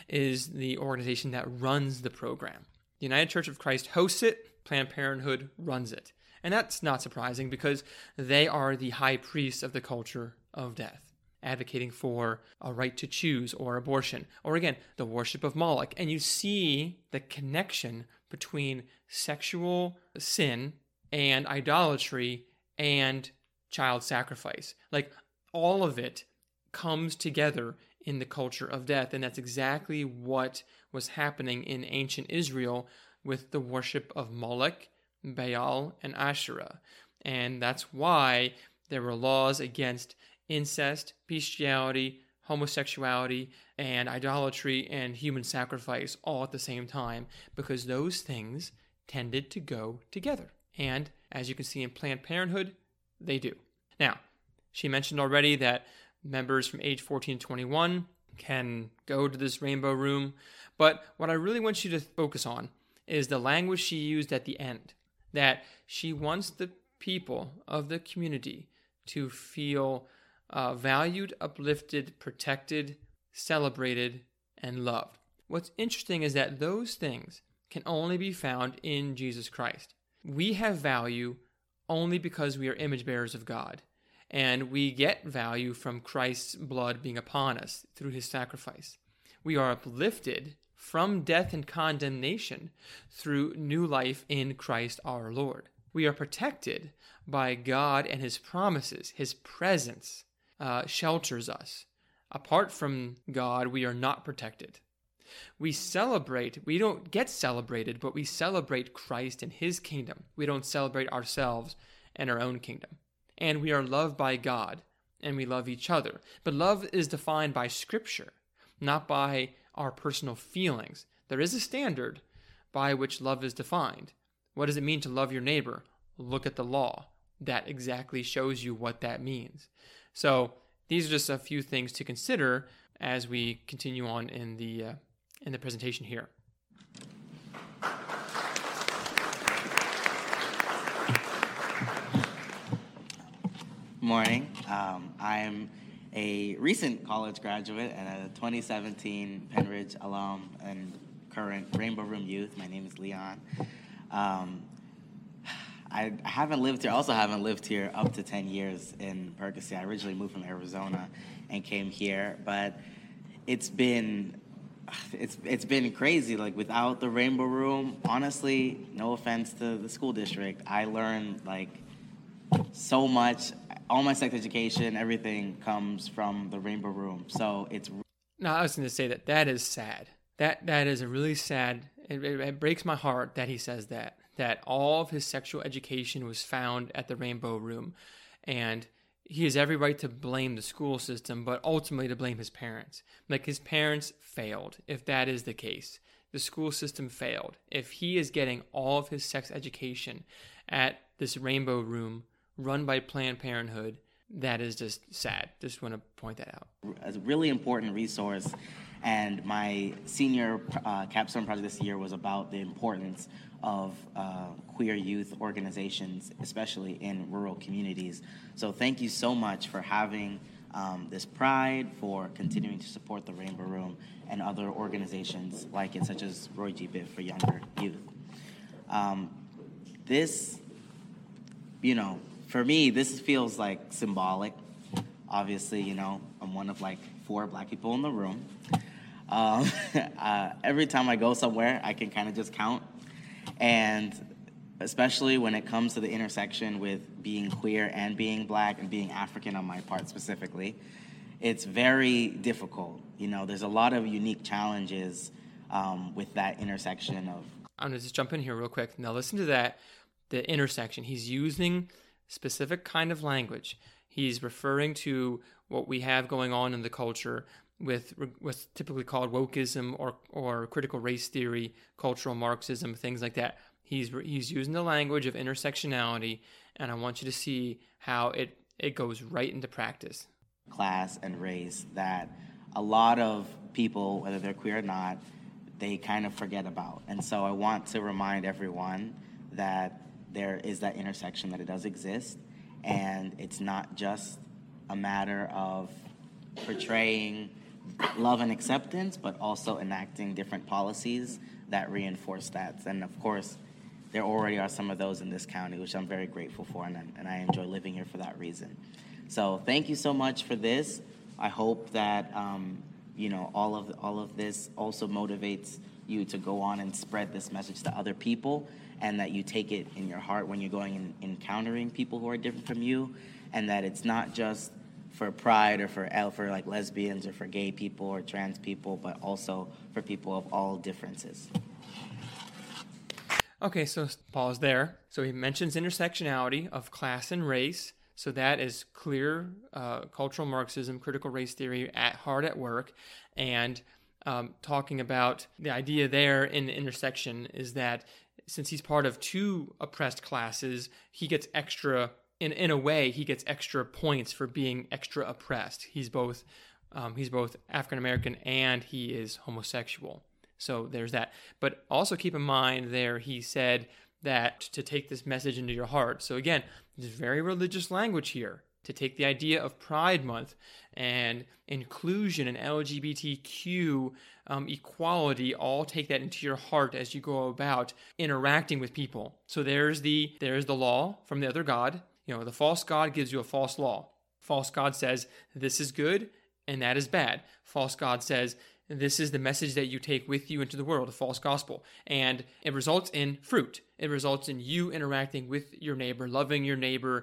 [SPEAKER 1] is the organization that runs the program. The United Church of Christ hosts it, Planned Parenthood runs it. And that's not surprising because they are the high priests of the culture of death, advocating for a right to choose or abortion, or again, the worship of Moloch. And you see the connection between sexual sin and idolatry and child sacrifice. Like, all of it comes together in the culture of death, and that's exactly what was happening in ancient Israel with the worship of Moloch, Baal, and Asherah. And that's why there were laws against incest, bestiality, homosexuality, and idolatry, and human sacrifice all at the same time, because those things tended to go together. And as you can see in Planned Parenthood, they do. Now, she mentioned already that members from age fourteen to twenty-one can go to this Rainbow Room, but what I really want you to focus on is the language she used at the end, that she wants the people of the community to feel uh, valued, uplifted, protected, celebrated, and loved. What's interesting is that those things can only be found in Jesus Christ. We have value only because we are image bearers of God. And we get value from Christ's blood being upon us through his sacrifice. We are uplifted from death and condemnation through new life in Christ our Lord. We are protected by God and his promises. His presence uh, shelters us. Apart from God, we are not protected. We celebrate, we don't get celebrated, but we celebrate Christ and his kingdom. We don't celebrate ourselves and our own kingdom. And we are loved by God, and we love each other. But love is defined by Scripture, not by our personal feelings. There is a standard by which love is defined. What does it mean to love your neighbor? Look at the law. That exactly shows you what that means. So these are just a few things to consider as we continue on in the uh, in the presentation here.
[SPEAKER 5] Morning. Um, I'm a recent college graduate and a twenty seventeen Penridge alum and current Rainbow Room youth. My name is Leon. Um, I haven't lived here, also haven't lived here up to ten years in Percy. I originally moved from Arizona and came here, but it's been, it's it's been crazy. Like, without the Rainbow Room, honestly, no offense to the school district, I learned like so much. All my sex education, everything comes from the Rainbow Room. So it's.
[SPEAKER 1] Now, I was going to say that that is sad. That that is a really sad. It, it, it breaks my heart that he says that. That all of his sexual education was found at the Rainbow Room, and he has every right to blame the school system, but ultimately to blame his parents. Like, his parents failed, if that is the case. The school system failed. If he is getting all of his sex education at this Rainbow Room run by Planned Parenthood, that is just sad. Just want to point that out.
[SPEAKER 5] A really important resource, and my senior uh, capstone project this year was about the importance of uh, queer youth organizations, especially in rural communities. So thank you so much for having um, this pride, for continuing to support the Rainbow Room and other organizations like it, such as Roy G. Biv for younger youth. Um, this, you know, for me, this feels like symbolic. Obviously, you know, I'm one of like four black people in the room. Um, uh, every time I go somewhere, I can kind of just count. And especially when it comes to the intersection with being queer and being black and being African on my part specifically, it's very difficult. You know, there's a lot of unique challenges um, with that intersection of...
[SPEAKER 1] I'm going to just jump in here real quick. Now listen to that, the intersection. He's using specific kind of language. He's referring to what we have going on in the culture with what's typically called wokeism or or critical race theory, cultural Marxism, things like that. He's he's using the language of intersectionality, and I want you to see how it, it goes right into practice.
[SPEAKER 5] Class and race that a lot of people, whether they're queer or not, they kind of forget about. And so I want to remind everyone that there is that intersection, that it does exist, and it's not just a matter of portraying love and acceptance, but also enacting different policies that reinforce that. And of course, there already are some of those in this county, which I'm very grateful for, and, and I enjoy living here for that reason. So thank you so much for this. I hope that um, you know all of all of this also motivates you to go on and spread this message to other people, and that you take it in your heart when you're going and encountering people who are different from you, and that it's not just for pride or for for like lesbians or for gay people or trans people, but also for people of all differences.
[SPEAKER 1] Okay, so pause there. So he mentions intersectionality of class and race. So that is clear uh, cultural Marxism, critical race theory at hard at work. And um, talking about the idea there in the intersection is that since he's part of two oppressed classes, he gets extra, in in a way, he gets extra points for being extra oppressed. He's both um, he's both African American and he is homosexual. So there's that. But also keep in mind there, he said that to take this message into your heart. So again, there's very religious language here. To take the idea of Pride Month and inclusion and L G B T Q um, equality, all take that into your heart as you go about interacting with people. So there's the there's the law from the other God. You know, the false God gives you a false law. False God says this is good and that is bad. False God says this is the message that you take with you into the world, a false gospel. And it results in fruit. It results in you interacting with your neighbor, loving your neighbor,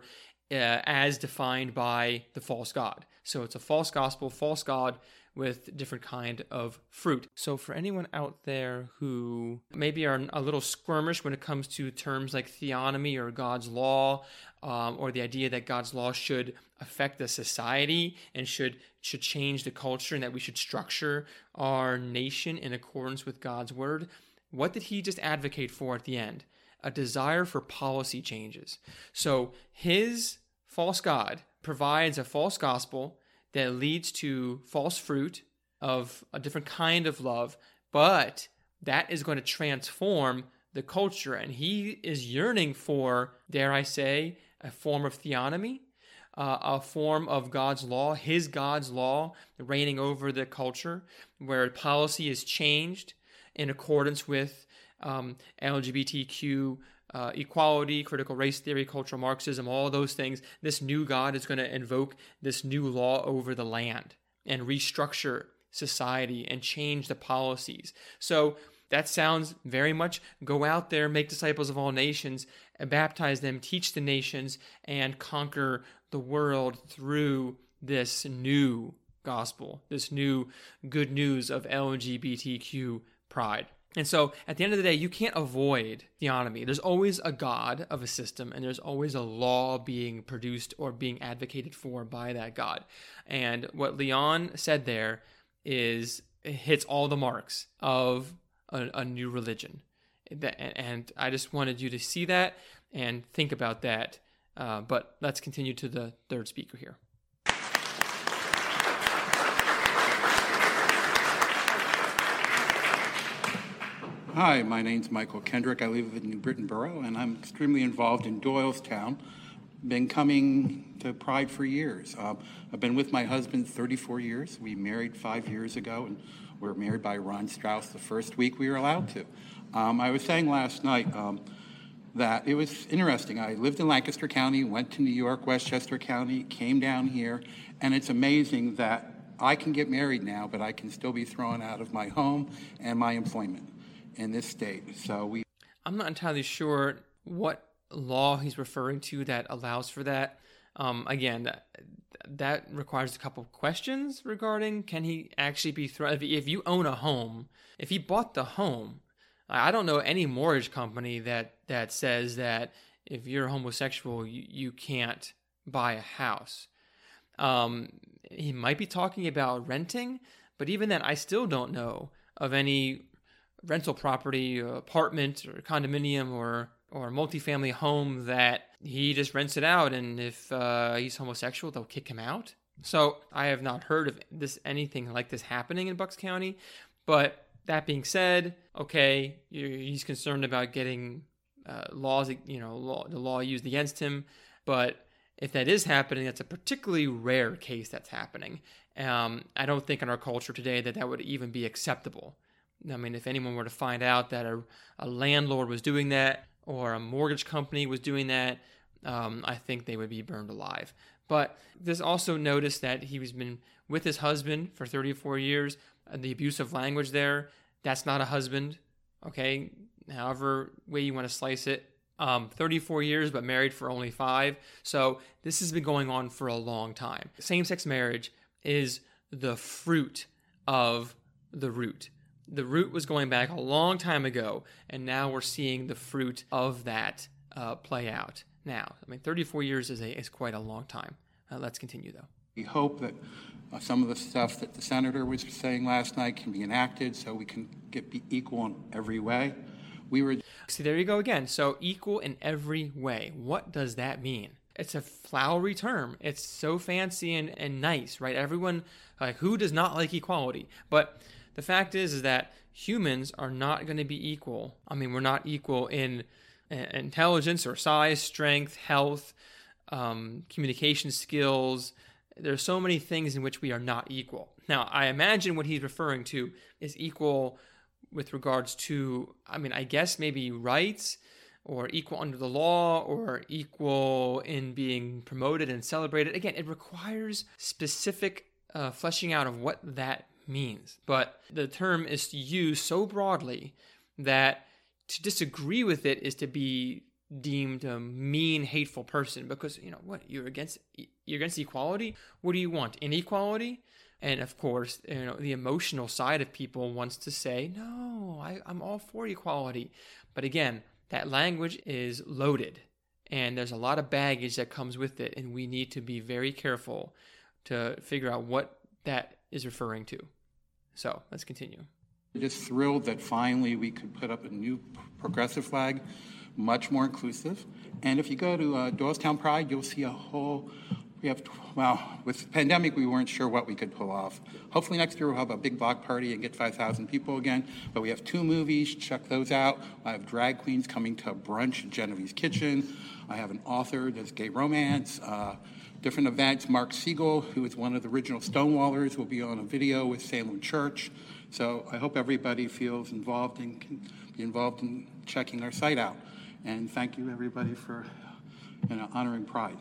[SPEAKER 1] uh, as defined by the false god. So it's a false gospel, false god with different kind of fruit. So for anyone out there who maybe are a little squirmish when it comes to terms like theonomy or God's law, um, or the idea that God's law should affect the society and should should change the culture and that we should structure our nation in accordance with God's word, what did he just advocate for at the end? A desire for policy changes. So his false god provides a false gospel that leads to false fruit of a different kind of love, but that is going to transform the culture. And he is yearning for, dare I say, a form of theonomy, uh, a form of God's law, his God's law reigning over the culture, where policy is changed in accordance with um, L G B T Q uh, equality, critical race theory, cultural Marxism, all those things. This new God is going to invoke this new law over the land and restructure society and change the policies. So that sounds very much go out there, make disciples of all nations, and baptize them, teach the nations, and conquer the world through this new gospel, this new good news of L G B T Q pride. And so at the end of the day, you can't avoid theonomy. There's always a God of a system, and there's always a law being produced or being advocated for by that God. And what Leon said there is it hits all the marks of a, a new religion. And I just wanted you to see that and think about that. Uh, but let's continue to the third speaker here.
[SPEAKER 6] Hi, my name's Michael Kendrick. I live in New Britain Borough, and I'm extremely involved in Doylestown. Been coming to Pride for years. Um, I've been with my husband thirty-four years. We married five years ago, and we were married by Ron Strauss the first week we were allowed to. Um, I was saying last night um, that it was interesting. I lived in Lancaster County, went to New York, Westchester County, came down here, and it's amazing that I can get married now, but I can still be thrown out of my home and my employment in this state. So we
[SPEAKER 1] I'm not entirely sure what law he's referring to that allows for that. Um, again, that, that requires a couple of questions regarding can he actually be thrown. If, if you own a home, if he bought the home, I don't know any mortgage company that, that says that if you're homosexual, you, you can't buy a house. Um, he might be talking about renting, but even then, I still don't know of any rental property, or apartment, or condominium, or or multifamily home that he just rents it out, and if uh, he's homosexual, they'll kick him out. So I have not heard of this anything like this happening in Bucks County. But that being said, okay, he's concerned about getting uh, laws, you know, law, the law used against him. But if that is happening, that's a particularly rare case that's happening. Um, I don't think in our culture today that that would even be acceptable. I mean, if anyone were to find out that a, a landlord was doing that or a mortgage company was doing that, um, I think they would be burned alive. But there's also notice that he was been with his husband for thirty-four years. And the abusive language there, that's not a husband, okay? However way you want to slice it. Um, thirty-four years, but married for only five. So this has been going on for a long time. Same-sex marriage is the fruit of the root. The root was going back a long time ago, and now we're seeing the fruit of that uh, play out now. I mean, thirty-four years is, a, is quite a long time. Uh, let's continue, though.
[SPEAKER 6] We hope that uh, some of the stuff that the senator was saying last night can be enacted so we can get be equal in every way. We were
[SPEAKER 1] See, there you go again. So equal in every way. What does that mean? It's a flowery term. It's so fancy and, and nice, right? Everyone, like, who does not like equality? But the fact is, is that humans are not going to be equal. I mean, we're not equal in uh, intelligence or size, strength, health, um, communication skills. There's so many things in which we are not equal. Now, I imagine what he's referring to is equal with regards to, I mean, I guess maybe rights, or equal under the law, or equal in being promoted and celebrated. Again, it requires specific uh, fleshing out of what that means. But the term is used so broadly that to disagree with it is to be deemed a mean, hateful person because, you know, what, you're against you're against equality? What do you want? Inequality? And of course, you know, the emotional side of people wants to say, no, I, I'm all for equality. But again, that language is loaded, and there's a lot of baggage that comes with it, and we need to be very careful to figure out what that is referring to. So let's continue.
[SPEAKER 6] Just thrilled that finally we could put up a new progressive flag, much more inclusive. And if you go to uh, Doylestown Pride, you'll see a whole, we have, well, with the pandemic, we weren't sure what we could pull off. Hopefully next year we'll have a big block party and get five thousand people again. But we have two movies, check those out. I have drag queens coming to a brunch at Genevieve's Kitchen. I have an author that's gay romance. Uh, different events. Mark Siegel, who is one of the original Stonewallers, will be on a video with Salem Church. So I hope everybody feels involved and can be involved in checking our site out. And thank you, everybody, for you know, honoring Pride.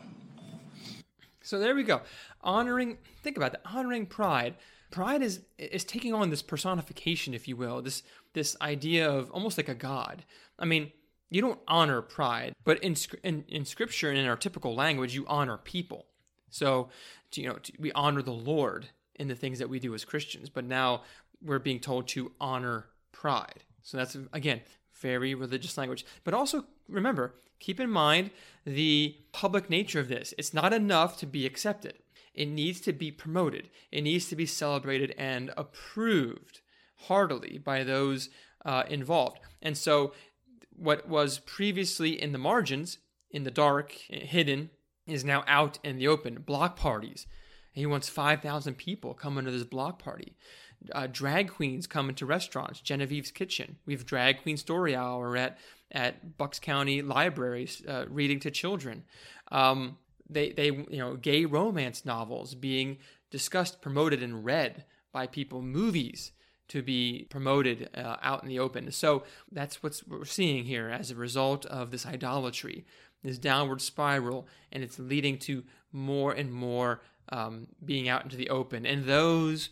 [SPEAKER 1] So there we go. Honoring, think about that, honoring Pride. Pride is is taking on this personification, if you will, this this idea of almost like a god. I mean, you don't honor Pride, but in in, in Scripture and in our typical language, you honor people. So, you know, we honor the Lord in the things that we do as Christians, but now we're being told to honor Pride. So that's, again, very religious language. But also, remember, keep in mind the public nature of this. It's not enough to be accepted. It needs to be promoted. It needs to be celebrated and approved heartily by those uh, involved. And so what was previously in the margins, in the dark, hidden, is now out in the open. Block parties. He wants five thousand people coming to this block party. Uh, drag queens coming to restaurants. Genevieve's Kitchen. We have drag queen story hour at at Bucks County libraries, uh, reading to children. Um, they they you know gay romance novels being discussed, promoted, and read by people. Movies to be promoted uh, out in the open. So that's what's, what we're seeing here as a result of this idolatry, this downward spiral, and it's leading to more and more um, being out into the open. And those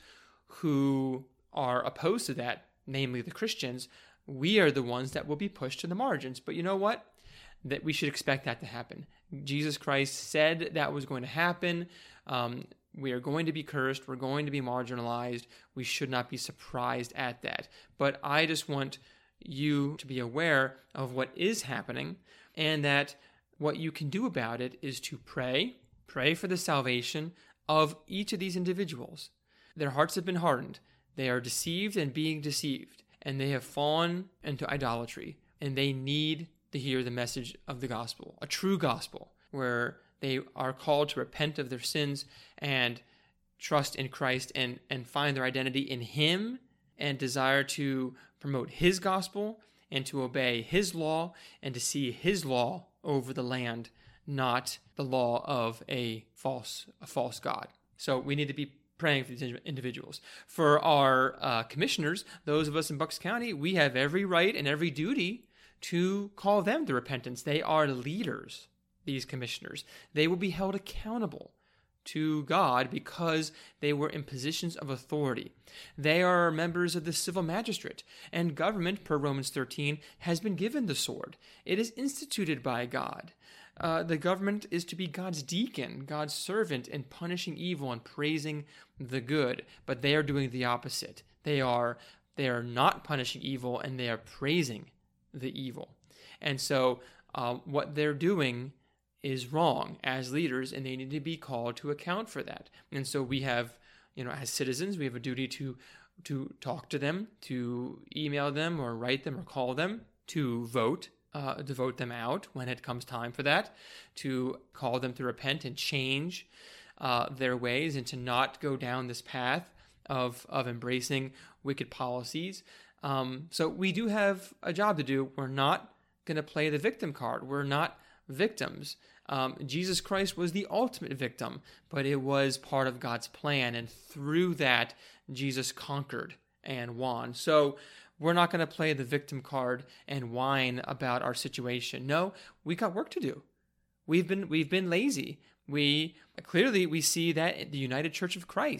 [SPEAKER 1] who are opposed to that, namely the Christians, we are the ones that will be pushed to the margins. But you know what? That we should expect that to happen. Jesus Christ said that was going to happen. Um, we are going to be cursed. We're going to be marginalized. We should not be surprised at that. But I just want you to be aware of what is happening, and that what you can do about it is to pray, pray for the salvation of each of these individuals. Their hearts have been hardened. They are deceived and being deceived, and they have fallen into idolatry, and they need to hear the message of the gospel, a true gospel, where they are called to repent of their sins and trust in Christ and, and find their identity in Him and desire to promote His gospel and to obey His law and to see His law over the land, not the law of a false a false god. So we need to be praying for these individuals. For our uh, commissioners, those of us in Bucks County, we have every right and every duty to call them to repentance. They are leaders, these commissioners. They will be held accountable to God because they were in positions of authority. They are members of the civil magistrate, and government, per Romans thirteen, has been given the sword. It is instituted by God. Uh, the government is to be God's deacon, God's servant in punishing evil and praising the good. But they are doing the opposite. They are they are not punishing evil, and they are praising the evil. And so uh, what they're doing is wrong as leaders, and they need to be called to account for that. And so we have, you know, as citizens, we have a duty to to talk to them, to email them or write them or call them, to vote. Uh, to vote them out when it comes time for that, to call them to repent and change uh, their ways and to not go down this path of of embracing wicked policies. Um, so we do have a job to do. We're not going to play the victim card. We're not victims. Um, Jesus Christ was the ultimate victim, but it was part of God's plan, and through that, Jesus conquered and won. So we're not going to play the victim card and whine about our situation. No, we got work to do. We've been we've been lazy. We clearly we see that the United Church of Christ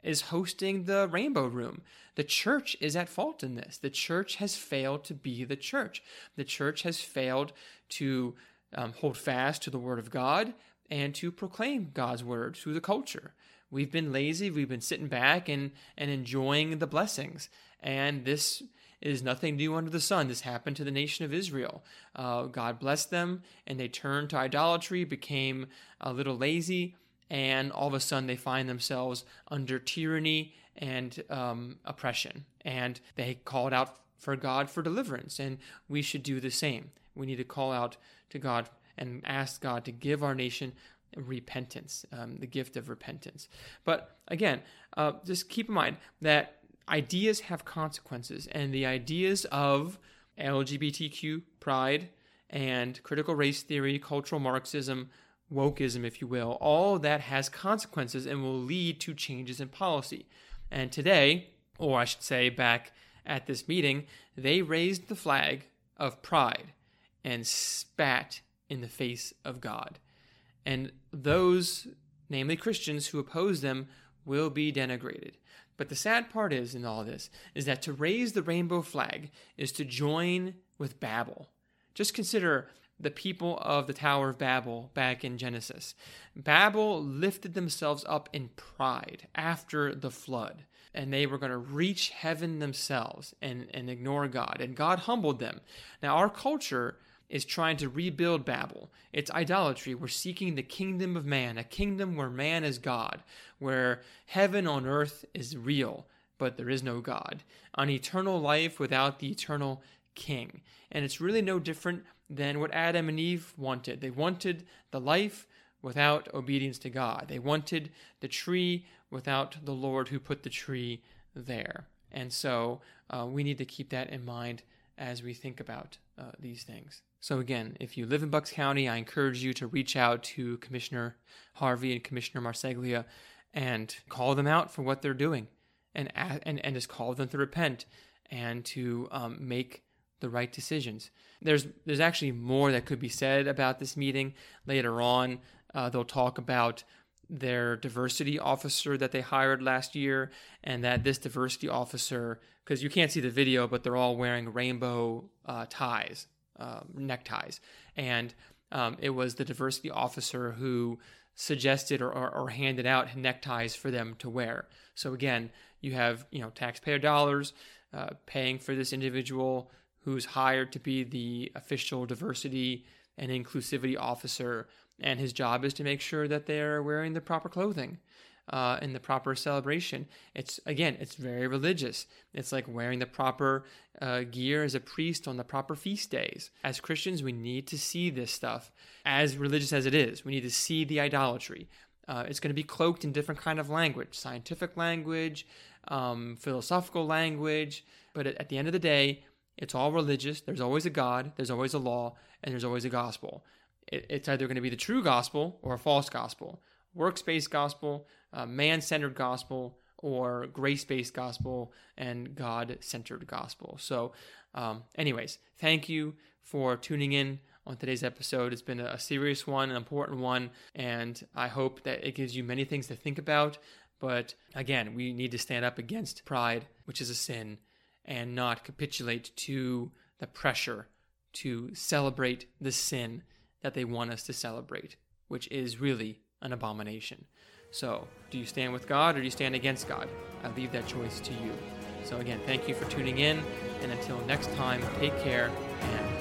[SPEAKER 1] is hosting the Rainbow Room. The church is at fault in this. The church has failed to be the church. The church has failed to um, hold fast to the Word of God and to proclaim God's Word to the culture. We've been lazy. We've been sitting back and, and enjoying the blessings. And this is nothing new under the sun. This happened to the nation of Israel. Uh, God blessed them, and they turned to idolatry, became a little lazy, and all of a sudden they find themselves under tyranny and um, oppression. And they called out for God for deliverance, and we should do the same. We need to call out to God and ask God to give our nation repentance, um, the gift of repentance. But again, uh, just keep in mind that ideas have consequences, and the ideas of L G B T Q pride and critical race theory, cultural Marxism, wokeism, if you will, all of that has consequences and will lead to changes in policy. And today, or I should say back at this meeting, they raised the flag of pride and spat in the face of God. And those, namely Christians who oppose them, will be denigrated. But the sad part is, in all this, is that to raise the rainbow flag is to join with Babel. Just consider the people of the Tower of Babel back in Genesis. Babel lifted themselves up in pride after the flood, and they were going to reach heaven themselves and, and ignore God, and God humbled them. Now, our culture is trying to rebuild Babel. It's idolatry. We're seeking the kingdom of man, a kingdom where man is God, where heaven on earth is real, but there is no God, an eternal life without the eternal king. And it's really no different than what Adam and Eve wanted. They wanted the life without obedience to God. They wanted the tree without the Lord who put the tree there. And so uh, we need to keep that in mind as we think about uh, these things. So again, if you live in Bucks County, I encourage you to reach out to Commissioner Harvey and Commissioner Marseglia and call them out for what they're doing, and and, and just call them to repent and to um, make the right decisions. There's there's actually more that could be said about this meeting. Later on, uh, they'll talk about their diversity officer that they hired last year, and that this diversity officer, because you can't see the video, but they're all wearing rainbow uh, ties, uh, neckties, and um, it was the diversity officer who suggested or, or, or handed out neckties for them to wear. So again, you have you know taxpayer dollars uh, paying for this individual who's hired to be the official diversity and inclusivity officer, and his job is to make sure that they're wearing the proper clothing uh, in the proper celebration. It's, again, it's very religious. It's like wearing the proper uh, gear as a priest on the proper feast days. As Christians, we need to see this stuff, as religious as it is. We need to see the idolatry. Uh, it's going to be cloaked in different kind of language, scientific language, um, philosophical language, but at, at the end of the day, it's all religious. There's always a God, there's always a law, and there's always a gospel. It, it's either going to be the true gospel or a false gospel, works-based gospel, uh, man-centered gospel, or grace-based gospel and God-centered gospel. So um, anyways, thank you for tuning in on today's episode. It's been a serious one, an important one, and I hope that it gives you many things to think about. But again, we need to stand up against pride, which is a sin, and not capitulate to the pressure to celebrate the sin that they want us to celebrate, which is really an abomination. So, do you stand with God or do you stand against God? I leave that choice to you. So again, thank you for tuning in, and until next time, take care and